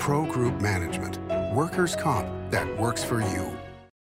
Pro Group Management. Workers' comp that works for you.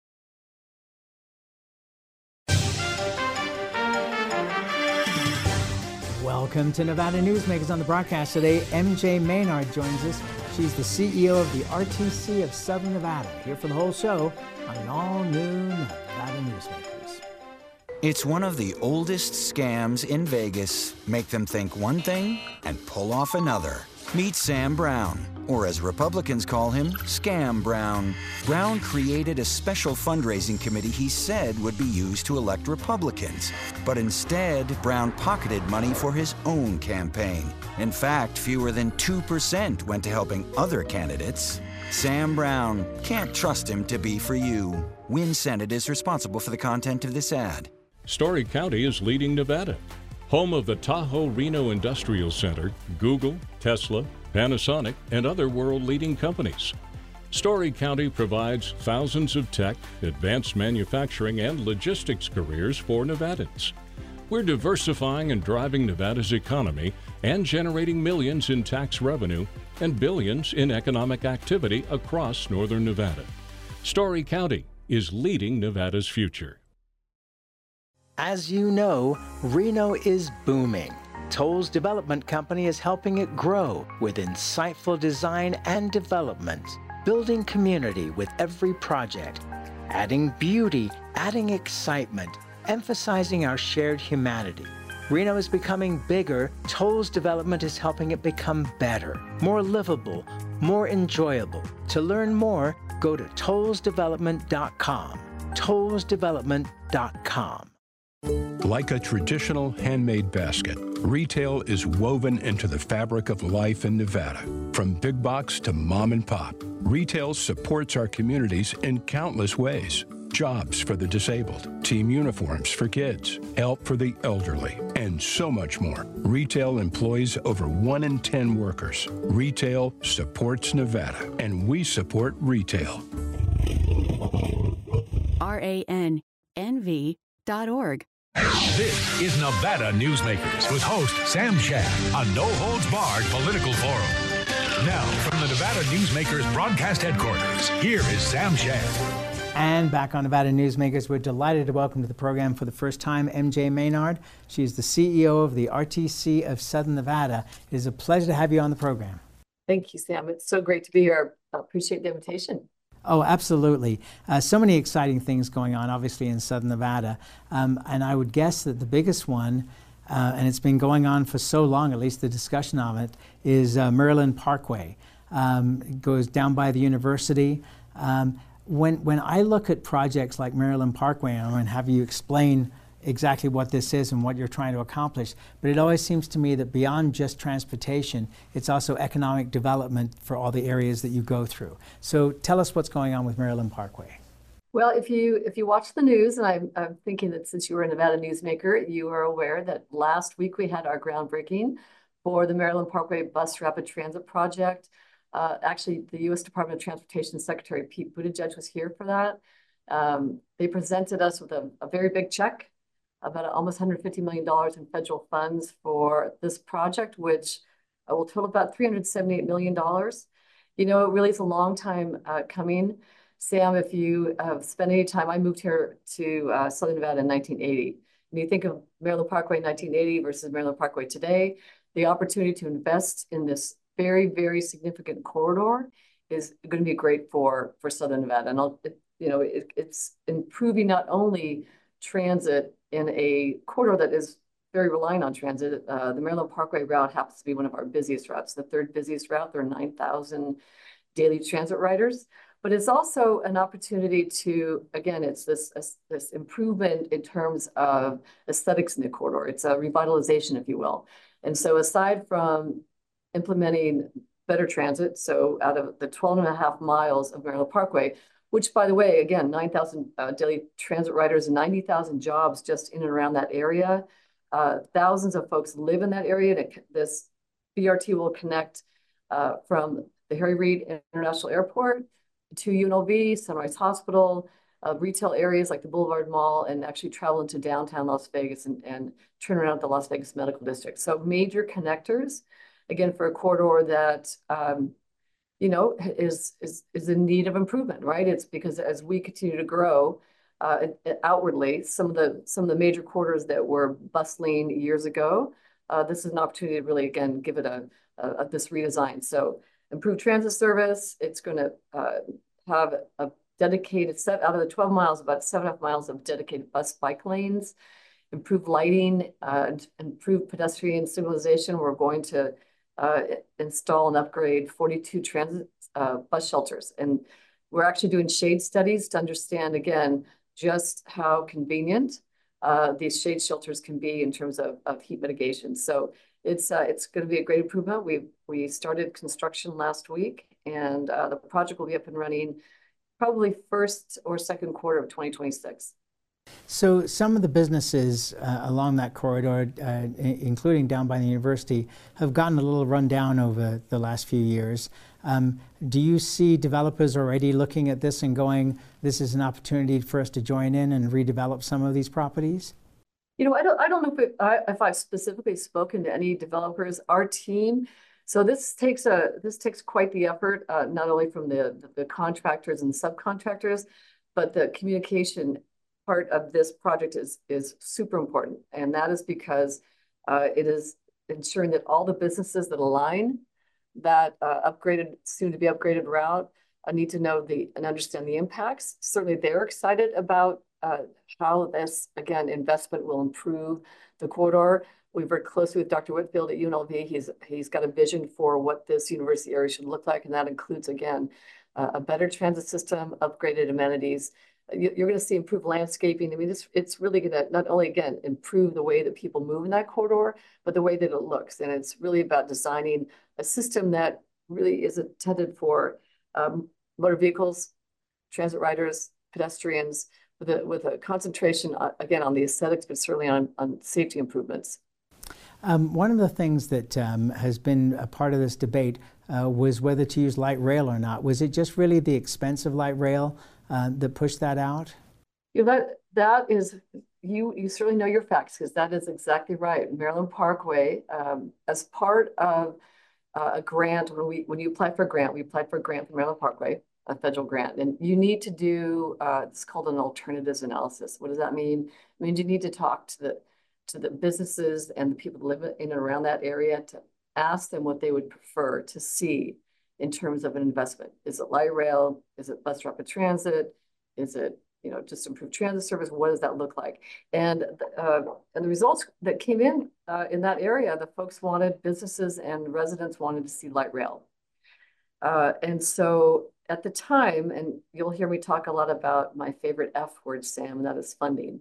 Welcome to Nevada Newsmakers. On the broadcast today, MJ Maynard joins us. She's the CEO of the RTC of Southern Nevada. Here for the whole show on an all-new Nevada Newsmakers. It's one of the oldest scams in Vegas. Make them think one thing and pull off another. Meet Sam Brown, or as Republicans call him, Scam Brown. Brown created a special fundraising committee he said would be used to elect Republicans. But instead, Brown pocketed money for his own campaign. In fact, fewer than 2% went to helping other candidates. Sam Brown. Can't trust him to be for you. Win Senate is responsible for the content of this ad. Story County is leading Nevada. Home of the Tahoe Reno Industrial Center, Google, Tesla, Panasonic, and other world-leading companies. Story County provides thousands of tech, advanced manufacturing, and logistics careers for Nevadans. We're diversifying and driving Nevada's economy and generating millions in tax revenue and billions in economic activity across northern Nevada. Story County is leading Nevada's future. As you know, Reno is booming. Toll's development company is helping it grow with insightful design and development, building community with every project, adding beauty, adding excitement, emphasizing our shared humanity. Reno is becoming bigger. Toll's development is helping it become better, more livable, more enjoyable. To learn more, go to tollsdevelopment.com. tollsdevelopment.com. Like a traditional handmade basket, retail is woven into the fabric of life in Nevada. From big box to mom and pop, retail supports our communities in countless ways. Jobs for the disabled, team uniforms for kids, help for the elderly, and so much more. Retail employs over 1 in 10 workers. Retail supports Nevada, and we support retail. RANNV.org. This is Nevada Newsmakers with host Sam Shad on No Holds Barred Political Forum. Now, from the Nevada Newsmakers broadcast headquarters, here is Sam Shad. And back on Nevada Newsmakers, we're delighted to welcome to the program for the first time MJ Maynard. She is the CEO of the RTC of Southern Nevada. It is a pleasure to have you on the program. Thank you, Sam. It's so great to be here. I appreciate the invitation. Oh, absolutely. So many exciting things going on, obviously, in Southern Nevada. And I would guess that the biggest one, and it's been going on for so long, at least the discussion of it, is Maryland Parkway. It goes down by the university. When I look at projects like Maryland Parkway, I'm going to have you explain exactly what this is and what you're trying to accomplish. But it always seems to me that beyond just transportation, it's also economic development for all the areas that you go through. So tell us what's going on with Maryland Parkway. Well, if you watch the news, and I'm thinking that since you were a Nevada newsmaker, you are aware that last week we had our groundbreaking for the Maryland Parkway Bus Rapid Transit Project. Actually, the U.S. Department of Transportation Secretary Pete Buttigieg was here for that. They presented us with a very big check, about almost $150 million in federal funds for this project, which will total about $378 million. You know, it really is a long time coming. Sam, if you have spent any time, I moved here to Southern Nevada in 1980. And you think of Maryland Parkway in 1980 versus Maryland Parkway today, the opportunity to invest in this very, very significant corridor is going to be great for Southern Nevada. And it's improving not only transit in a corridor that is very reliant on transit. The Maryland Parkway route happens to be one of our busiest routes, the third busiest route. There are 9,000 daily transit riders. But it's also an opportunity to, again, it's this improvement in terms of aesthetics in the corridor. It's a revitalization, if you will. And so aside from implementing better transit, so out of the 12.5 miles of Maryland Parkway, which, by the way, again, 9,000 daily transit riders and 90,000 jobs just in and around that area. Thousands of folks live in that area. And this BRT will connect from the Harry Reid International Airport to UNLV, Sunrise Hospital, retail areas like the Boulevard Mall, and actually travel into downtown Las Vegas and turn around at the Las Vegas Medical District. So major connectors, again, for a corridor that is in need of improvement, right? It's because as we continue to grow outwardly, some of the major corridors that were bustling years ago, this is an opportunity to really, again, give it this redesign. So improved transit service. It's going to have a dedicated set out of the 12 miles, about 7.5 miles of dedicated bike lanes, improved lighting, improved pedestrian signalization. We're going to install and upgrade 42 transit bus shelters. And we're actually doing shade studies to understand, again, just how convenient these shade shelters can be in terms of heat mitigation. So it's going to be a great improvement. We started construction last week, and the project will be up and running probably first or second quarter of 2026. So some of the businesses along that corridor, including down by the university, have gotten a little run down over the last few years. Do you see developers already looking at this and going, this is an opportunity for us to join in and redevelop some of these properties? I don't know if I've specifically spoken to any developers. Our team, so this takes quite the effort, not only from the contractors and subcontractors, but the communication part of this project is super important. And that is because it is ensuring that all the businesses that align that soon to be upgraded route need to know and understand the impacts. Certainly they're excited about how this, again, investment will improve the corridor. We've worked closely with Dr. Whitfield at UNLV. He's got a vision for what this university area should look like, and that includes, again, a better transit system, upgraded amenities. You're going to see improved landscaping. I mean, it's really going to not only, again, improve the way that people move in that corridor, but the way that it looks. And it's really about designing a system that really is intended for motor vehicles, transit riders, pedestrians, with a concentration, again, on the aesthetics, but certainly on safety improvements. One of the things that has been a part of this debate was whether to use light rail or not. Was it just really the expense of light rail that pushed that out? That is, you certainly know your facts, because that is exactly right. Maryland Parkway, as part of a grant, when you apply for a grant, we applied for a grant from Maryland Parkway, a federal grant, and you need to do it's called an alternatives analysis. What does that mean? It means you need to talk to the businesses and the people that live in and around that area to ask them what they would prefer to see in terms of an investment. Is it light rail? Is it bus rapid transit? Is it just improved transit service? What does that look like? And the results that came in that area, the folks businesses and residents wanted to see light rail. And so at the time, and you'll hear me talk a lot about my favorite F word, Sam, and that is funding.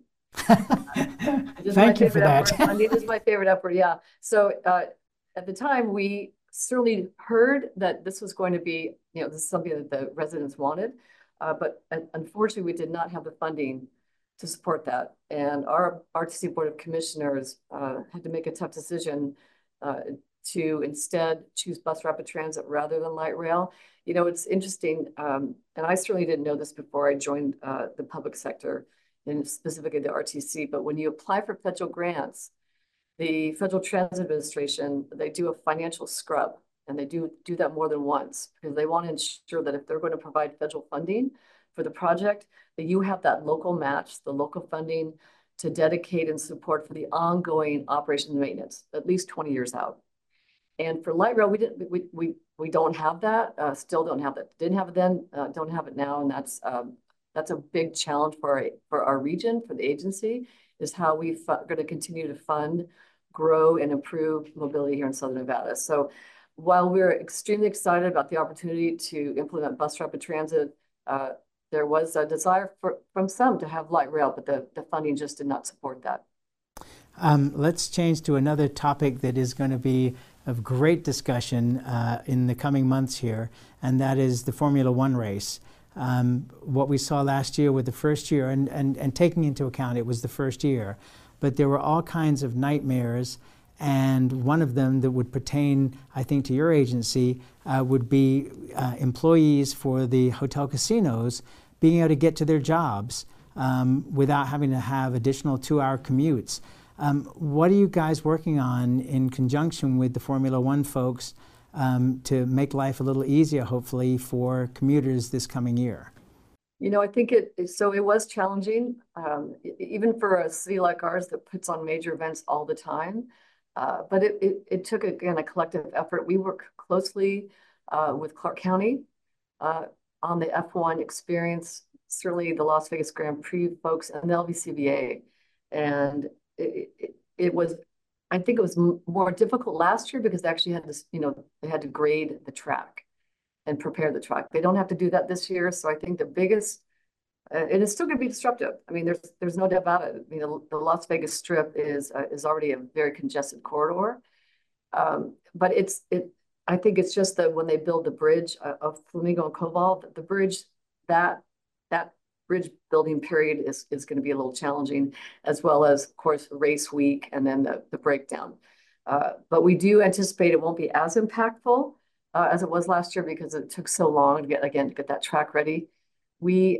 Thank you for that. Funding is my favorite F word, yeah. So at the time, we certainly heard that this was going to be, this is something that the residents wanted, but unfortunately, we did not have the funding to support that. And our RTC Board of Commissioners had to make a tough decision to instead choose bus rapid transit rather than light rail. It's interesting, and I certainly didn't know this before I joined the public sector, and specifically the RTC, but when you apply for federal grants, the Federal Transit Administration, they do a financial scrub, and they do that more than once, because they want to ensure that if they're going to provide federal funding for the project, that you have that local match, the local funding to dedicate and support for the ongoing operation and maintenance, at least 20 years out. And for light rail, we don't have that, still don't have that. Didn't have it then, don't have it now, and that's a big challenge for our region, for the agency, is how we're going to continue to fund, grow, and improve mobility here in Southern Nevada. So while we're extremely excited about the opportunity to implement bus rapid transit, there was a desire from some to have light rail, but the funding just did not support that. Let's change to another topic that is going to be of great discussion in the coming months here, and that is the Formula One race. What we saw last year with the first year, and taking into account it was the first year, but there were all kinds of nightmares, and one of them that would pertain, I think, to your agency would be employees for the hotel casinos being able to get to their jobs without having to have additional 2-hour commutes. What are you guys working on in conjunction with the Formula One folks to make life a little easier, hopefully, for commuters this coming year? I think it was challenging, even for a city like ours that puts on major events all the time. But it took, again, a collective effort. We work closely with Clark County on the F1 experience, certainly the Las Vegas Grand Prix folks and the LVCVA. And it was, I think it was more difficult last year because they actually had this, they had to grade the track and prepare the track. They don't have to do that this year. So I think the biggest, and it's still going to be disruptive. I mean, there's no doubt about it. The Las Vegas Strip is already a very congested corridor. But I think it's just that when they build the bridge of Flamingo and Koval, the bridge, that bridge building period is going to be a little challenging, as well as, of course, race week and then the breakdown. But we do anticipate it won't be as impactful as it was last year because it took so long to get that track ready. We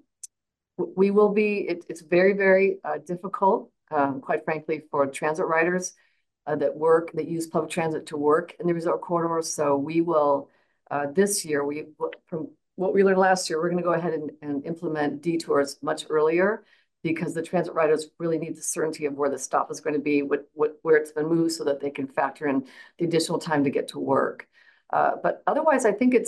will be. It's very, very difficult, quite frankly, for transit riders that use public transit to work in the resort corridor. So we will this year. From what we learned last year, we're going to go ahead and implement detours much earlier because the transit riders really need the certainty of where the stop is going to be, where it's been moved, so that they can factor in the additional time to get to work. But otherwise, I think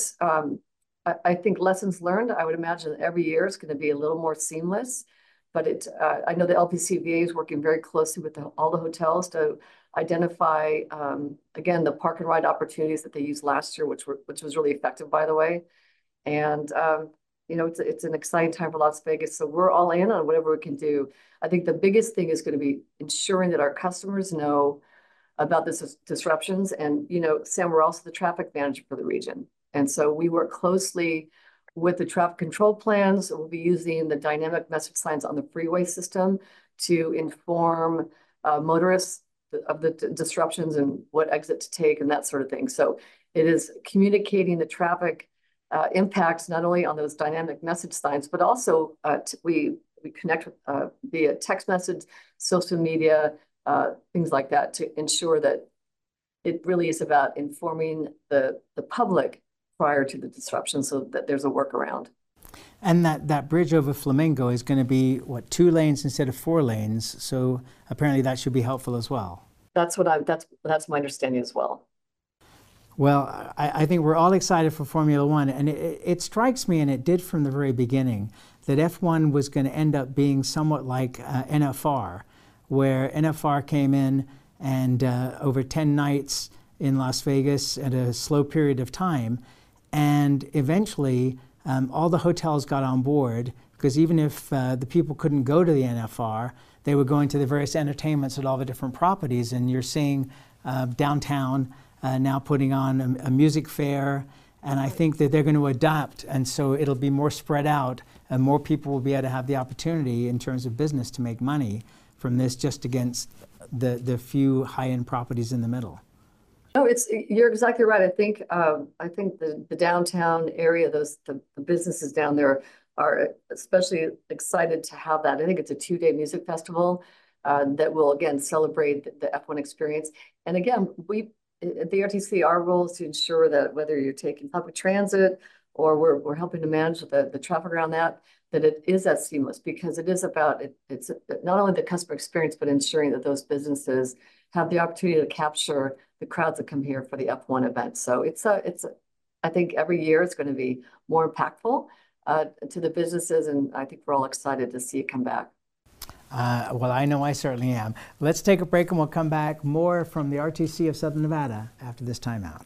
I think lessons learned. I would imagine that every year it's going to be a little more seamless. But I know the LPCVA is working very closely with all the hotels to identify, again, the park and ride opportunities that they used last year, which was really effective, by the way. And it's an exciting time for Las Vegas. So we're all in on whatever we can do. I think the biggest thing is going to be ensuring that our customers know about this disruptions. And, Sam, we're also the traffic manager for the region. And so we work closely with the traffic control plans. We'll be using the dynamic message signs on the freeway system to inform motorists of the disruptions and what exit to take and that sort of thing. So it is communicating the traffic impacts not only on those dynamic message signs, but also we connect via text message, social media, things like that, to ensure that it really is about informing the public prior to the disruption so that there's a workaround. And that bridge over Flamingo is going to be, 2 lanes instead of 4 lanes. So apparently that should be helpful as well. That's my understanding as well. Well, I think we're all excited for Formula One, and it strikes me, and it did from the very beginning, that F1 was going to end up being somewhat like NFR, where NFR came in and over 10 nights in Las Vegas at a slow period of time, and eventually all the hotels got on board, because even if the people couldn't go to the NFR, they were going to the various entertainments at all the different properties, and you're seeing downtown now putting on a music fair, and I think that they're going to adapt, and so it'll be more spread out, and more people will be able to have the opportunity in terms of business to make money from this, just against the few high-end properties in the middle. No, you're exactly right. I think the downtown area, the businesses down there are especially excited to have that. I think it's a 2-day music festival that will again celebrate the F1 experience. And again, at the RTC, our role is to ensure that whether you're taking public transit or we're helping to manage the traffic around that it is that seamless, because it is about it's not only the customer experience, but ensuring that those businesses have the opportunity to capture the crowds that come here for the F1 event. So I think every year it's going to be more impactful to the businesses, and I think we're all excited to see it come back. Well, I know I certainly am. Let's take a break and we'll come back more from the RTC of Southern Nevada after this timeout.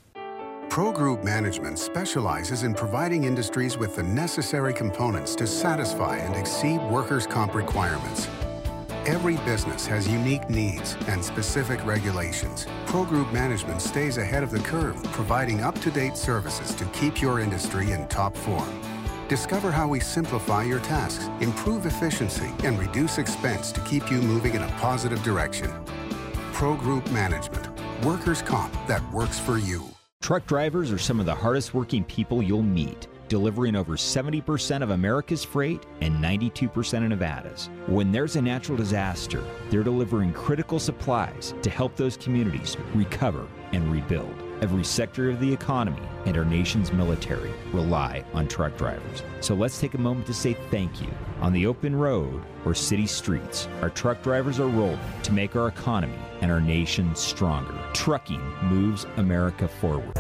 Pro Group Management specializes in providing industries with the necessary components to satisfy and exceed workers' comp requirements. Every business has unique needs and specific regulations. Pro Group Management stays ahead of the curve, providing up-to-date services to keep your industry in top form. Discover how we simplify your tasks, improve efficiency, and reduce expense to keep you moving in a positive direction. Pro Group Management. Workers' comp that works for you. Truck drivers are some of the hardest working people you'll meet, delivering over 70% of America's freight and 92% of Nevada's. When there's a natural disaster, they're delivering critical supplies to help those communities recover and rebuild. Every sector of the economy and our nation's military rely on truck drivers. So let's take a moment to say thank you. On the open road or city streets, our truck drivers are rolling to make our economy and our nation stronger. Trucking moves America forward.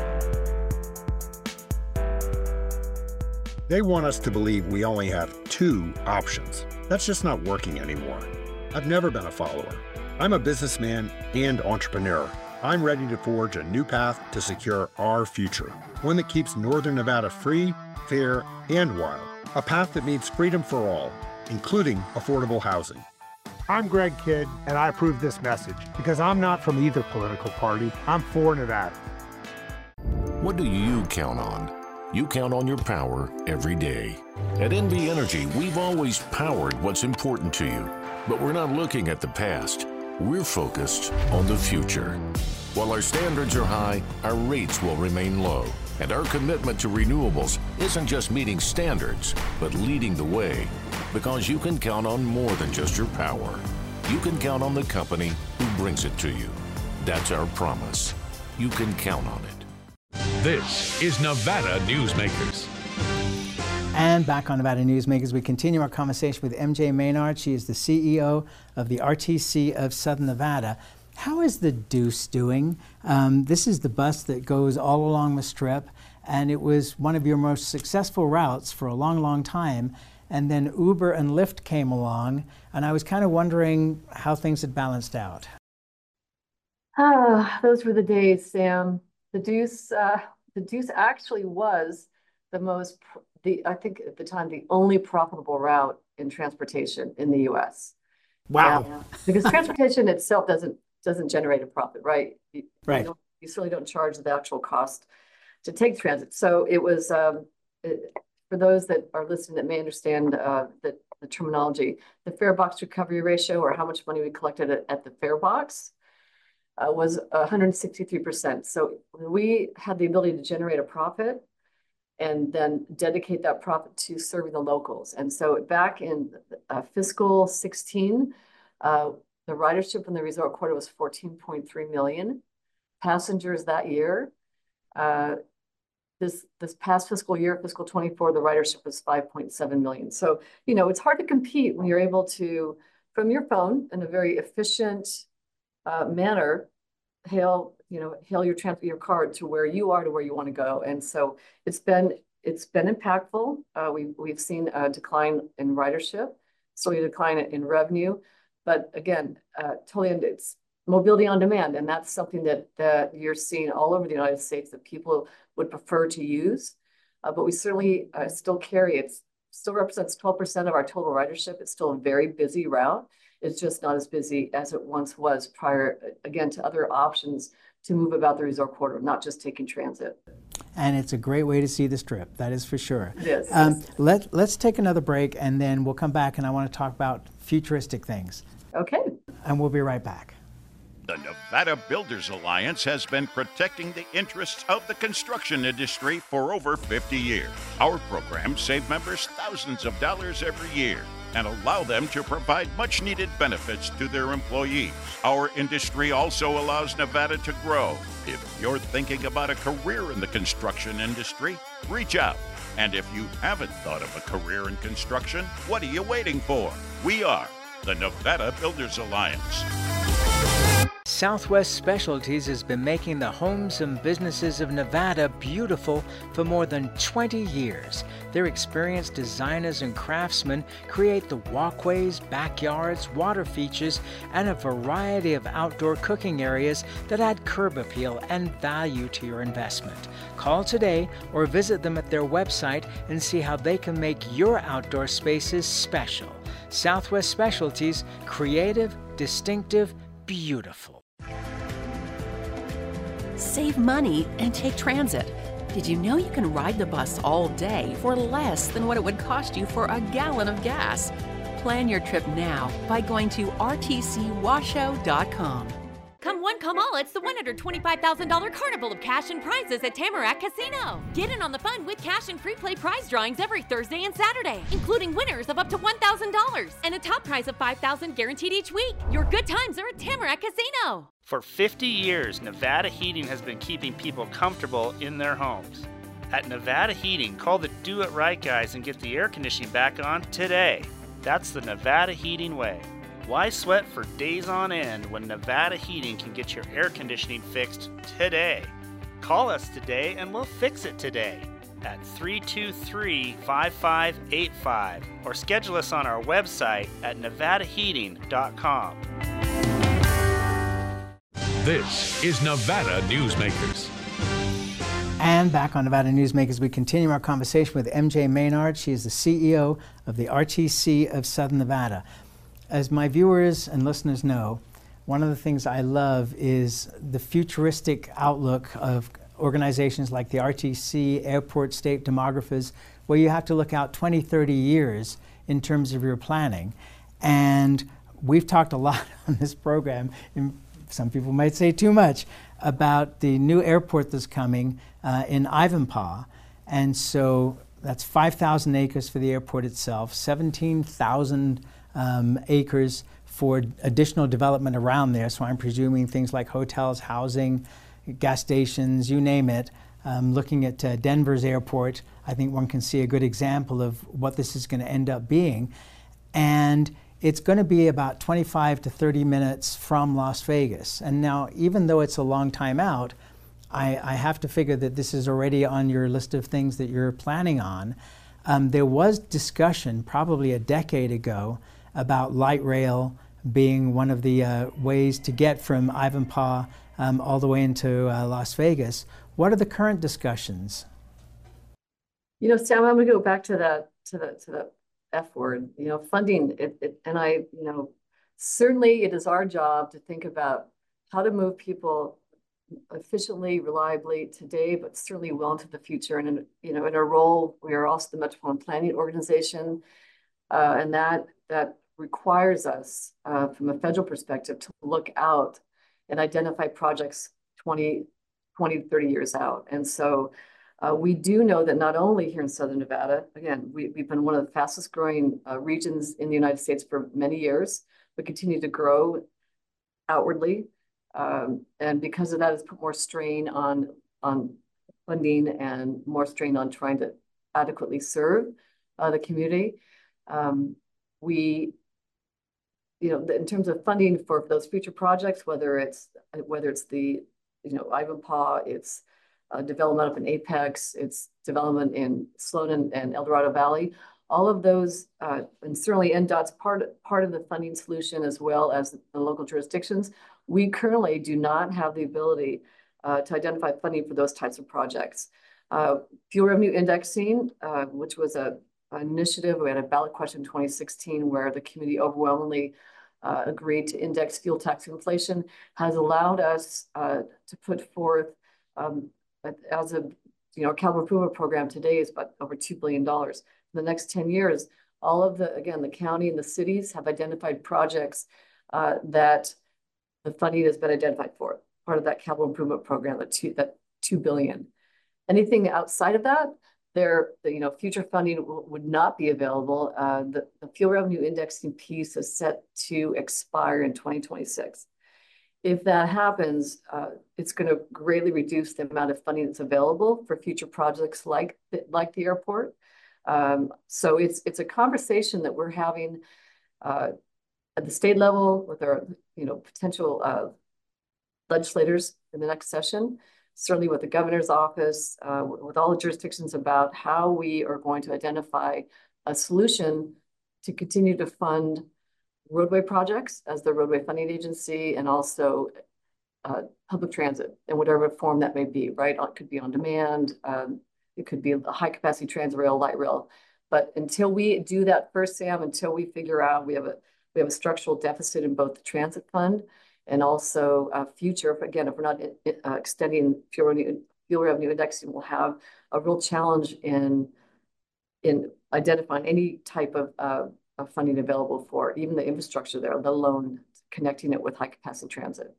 They want us to believe we only have two options. That's just not working anymore. I've never been a follower. I'm a businessman and entrepreneur. I'm ready to forge a new path to secure our future, one that keeps Northern Nevada free, fair, and wild. A path that means freedom for all, including affordable housing. I'm Greg Kidd, and I approve this message because I'm not from either political party. I'm for Nevada. What do you count on? You count on your power every day. At NV Energy, we've always powered what's important to you, but we're not looking at the past. We're focused on the future. While our standards are high, our rates will remain low. And our commitment to renewables isn't just meeting standards, but leading the way. Because you can count on more than just your power. You can count on the company who brings it to you. That's our promise. You can count on it. This is Nevada Newsmakers. And back on Nevada Newsmakers, we continue our conversation with MJ Maynard. She is the CEO of the RTC of Southern Nevada. How is the Deuce doing? This is the bus that goes all along the Strip, and it was one of your most successful routes for a long, long time. And then Uber and Lyft came along, and I was kind of wondering how things had balanced out. Those were the days, Sam. The Deuce actually was I think at the time, the only profitable route in transportation in the U.S. Wow. Because transportation itself doesn't generate a profit, right? Right. You certainly don't charge the actual cost to take transit. So it was, for those that are listening that may understand the terminology, the fare box recovery ratio, or how much money we collected at the fare box, was 163%. So we had the ability to generate a profit and then dedicate that profit to serving the locals. And so back in fiscal 16, the ridership in the resort quarter was 14.3 million passengers that year. This past fiscal year, fiscal 24, the ridership was 5.7 million. So, it's hard to compete when you're able to, from your phone in a very efficient manner, hail your card to where you are, to where you want to go. And so it's been impactful. We've seen a decline in ridership, slowly a decline in revenue, but again, it's mobility on demand, and that's something that you're seeing all over the United States that people would prefer to use. But we certainly still carry it. Still represents 12% of our total ridership. It's still a very busy route. It's just not as busy as it once was prior, again, to other options to move about the resort quarter, not just taking transit. And it's a great way to see the Strip, that is for sure. It is. Let's take another break, and then we'll come back, and I want to talk about futuristic things. Okay. And we'll be right back. The Nevada Builders Alliance has been protecting the interests of the construction industry for over 50 years. Our programs save members thousands of dollars every year and allow them to provide much-needed benefits to their employees. Our industry also allows Nevada to grow. If you're thinking about a career in the construction industry, reach out. And if you haven't thought of a career in construction, what are you waiting for? We are the Nevada Builders Alliance. Southwest Specialties has been making the homes and businesses of Nevada beautiful for more than 20 years. Their experienced designers and craftsmen create the walkways, backyards, water features, and a variety of outdoor cooking areas that add curb appeal and value to your investment. Call today or visit them at their website and see how they can make your outdoor spaces special. Southwest Specialties, creative, distinctive, beautiful. Save money and take transit. Did you know you can ride the bus all day for less than what it would cost you for a gallon of gas? Plan your trip now by going to rtcwashoe.com. Come one, come all, it's the $125,000 carnival of cash and prizes at Tamarack Casino. Get in on the fun with cash and free play prize drawings every Thursday and Saturday, including winners of up to $1,000 and a top prize of $5,000 guaranteed each week. Your good times are at Tamarack Casino. For 50 years, Nevada Heating has been keeping people comfortable in their homes. At Nevada Heating, call the Do It Right guys and get the air conditioning back on today. That's the Nevada Heating way. Why sweat for days on end when Nevada Heating can get your air conditioning fixed today? Call us today and we'll fix it today at 323-5585 or schedule us on our website at nevadaheating.com. This is Nevada Newsmakers. And back on Nevada Newsmakers, we continue our conversation with MJ Maynard. She is the CEO of the RTC of Southern Nevada. As my viewers and listeners know, one of the things I love is the futuristic outlook of organizations like the RTC, Airport State Demographers, where you have to look out 20, 30 years in terms of your planning. And we've talked a lot on this program, and some people might say too much, about the new airport that's coming in Ivanpah. And so that's 5,000 acres for the airport itself, 17,000 acres for additional development around there. So I'm presuming things like hotels, housing, gas stations, you name it. Looking at Denver's airport, I think one can see a good example of what this is going to end up being. And it's going to be about 25 to 30 minutes from Las Vegas. And now, even though it's a long time out, I have to figure that this is already on your list of things that you're planning on. There was discussion probably a decade ago about light rail being one of the ways to get from Ivanpah all the way into Las Vegas. What are the current discussions? You know, Sam, I'm going to go back to the F word. You know, funding. Certainly it is our job to think about how to move people efficiently, reliably today, but certainly well into the future. And in our role, we are also the Metropolitan Planning Organization, and that requires us, from a federal perspective, to look out and identify projects 20, 30 years out. And so we do know that not only here in Southern Nevada, again, we've been one of the fastest growing regions in the United States for many years, but continue to grow outwardly. And because of that, it's put more strain on funding and more strain on trying to adequately serve the community. In terms of funding for those future projects, whether it's the Ivanpah, it's development up in Apex, it's development in Sloan and El Dorado Valley, all of those, and certainly NDOT's part of the funding solution as well as the local jurisdictions. We currently do not have the ability to identify funding for those types of projects. Fuel revenue indexing, which was an initiative, we had a ballot question in 2016 where the community overwhelmingly agreed to index fuel tax inflation, has allowed us to put forth, as a capital improvement program today is about over $2 billion. In the next 10 years, all of the county and the cities have identified projects that the funding has been identified for, part of that capital improvement program, that $2 billion. Anything outside of that, future funding would not be available. The fuel revenue indexing piece is set to expire in 2026. If that happens, it's going to greatly reduce the amount of funding that's available for future projects like the airport. So it's a conversation that we're having at the state level with our potential legislators in the next session, certainly with the governor's office, with all the jurisdictions, about how we are going to identify a solution to continue to fund roadway projects as the roadway funding agency, and also public transit in whatever form that may be, right? It could be on demand, it could be a high capacity transit rail, light rail. But until we do that first, Sam, until we figure out we have a structural deficit in both the transit fund and also future, again, if we're not extending fuel revenue indexing, we'll have a real challenge in identifying any type of funding available for even the infrastructure there, let alone connecting it with high-capacity transit.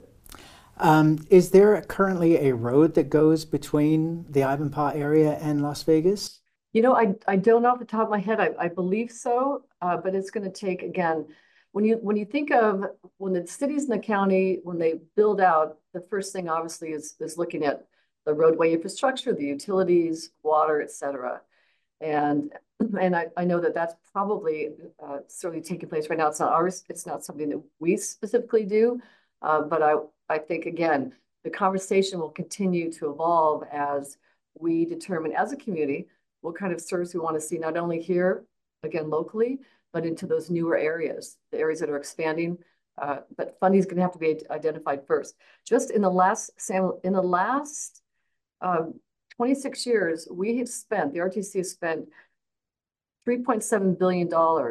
Is there currently a road that goes between the Ivanpah area and Las Vegas? You know, I don't know off the top of my head. I believe so, but it's going to take, again, when you think of when the cities and the county, when they build out, the first thing obviously is looking at the roadway infrastructure, the utilities, water, et cetera. And I know that that's probably certainly taking place right now. It's not ours. It's not something that we specifically do, but I think, again, the conversation will continue to evolve as we determine as a community what kind of service we want to see, not only here, again, locally, but into those newer areas, the areas that are expanding. But funding is going to have to be identified first. Just in the last, Sam, in the last 26 years, we have spent, the RTC has spent $3.7 billion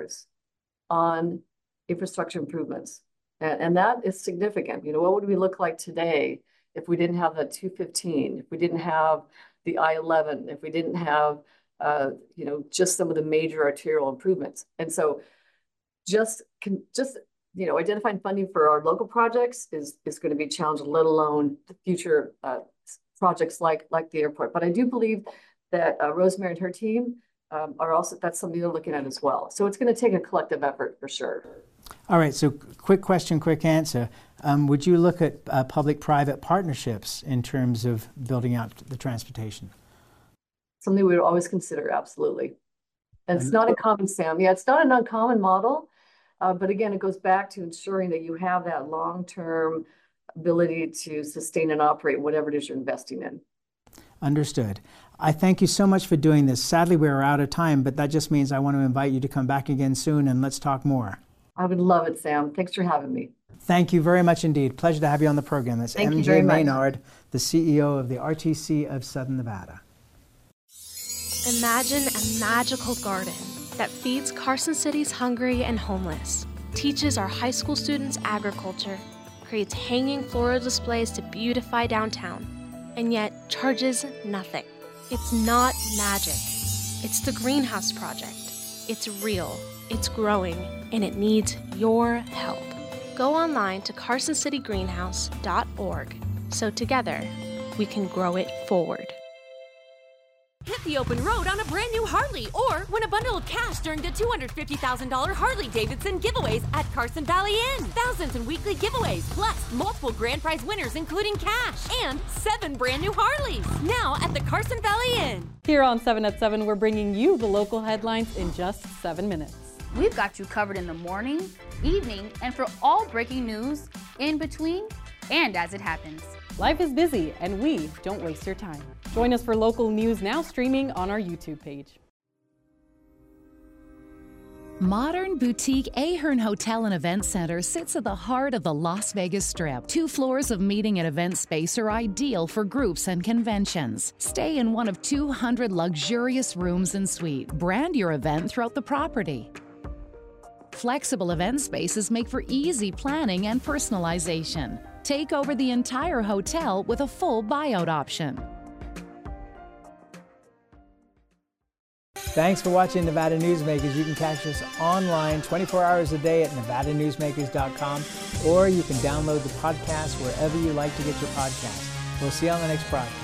on infrastructure improvements. And that is significant. You know, what would we look like today if we didn't have the 215, if we didn't have the I-11, if we didn't have, you know, just some of the major arterial improvements. And so just you know, identifying funding for our local projects is going to be challenged, let alone the future projects like the airport. But I do believe that Rosemary and her team are also, that's something they're looking at as well. So it's going to take a collective effort for sure. All right, so quick question, quick answer. Would you look at public-private partnerships in terms of building out the transportation? Something we would always consider, absolutely. And it's not uncommon, Sam. Yeah, it's not an uncommon model, but again, it goes back to ensuring that you have that long-term ability to sustain and operate whatever it is you're investing in. Understood. I thank you so much for doing this. Sadly, we're out of time, but that just means I want to invite you to come back again soon and let's talk more. I would love it, Sam. Thanks for having me. Thank you very much indeed. Pleasure to have you on the program. That's MJ Maynard, the CEO of the RTC of Southern Nevada. Imagine a magical garden that feeds Carson City's hungry and homeless, teaches our high school students agriculture, creates hanging floral displays to beautify downtown, and yet charges nothing. It's not magic. It's the Greenhouse Project. It's real, it's growing, and it needs your help. Go online to carsоncitygreenhouse.org so together we can grow it forward. Hit the open road on a brand new Harley or win a bundle of cash during the $250,000 Harley-Davidson giveaways at Carson Valley Inn. Thousands in weekly giveaways, plus multiple grand prize winners including cash and 7 brand new Harleys. Now at the Carson Valley Inn. Here on 7 at 7, we're bringing you the local headlines in just 7 minutes. We've got you covered in the morning, evening, and for all breaking news in between and as it happens. Life is busy, and we don't waste your time. Join us for local news now streaming on our YouTube page. Modern boutique Ahern Hotel and Event Center sits at the heart of the Las Vegas Strip. 2 floors of meeting and event space are ideal for groups and conventions. Stay in one of 200 luxurious rooms and suites. Brand your event throughout the property. Flexible event spaces make for easy planning and personalization. Take over the entire hotel with a full buyout option. Thanks for watching Nevada Newsmakers. You can catch us online 24 hours a day at nevadanewsmakers.com, or you can download the podcast wherever you like to get your podcast. We'll see you on the next broadcast.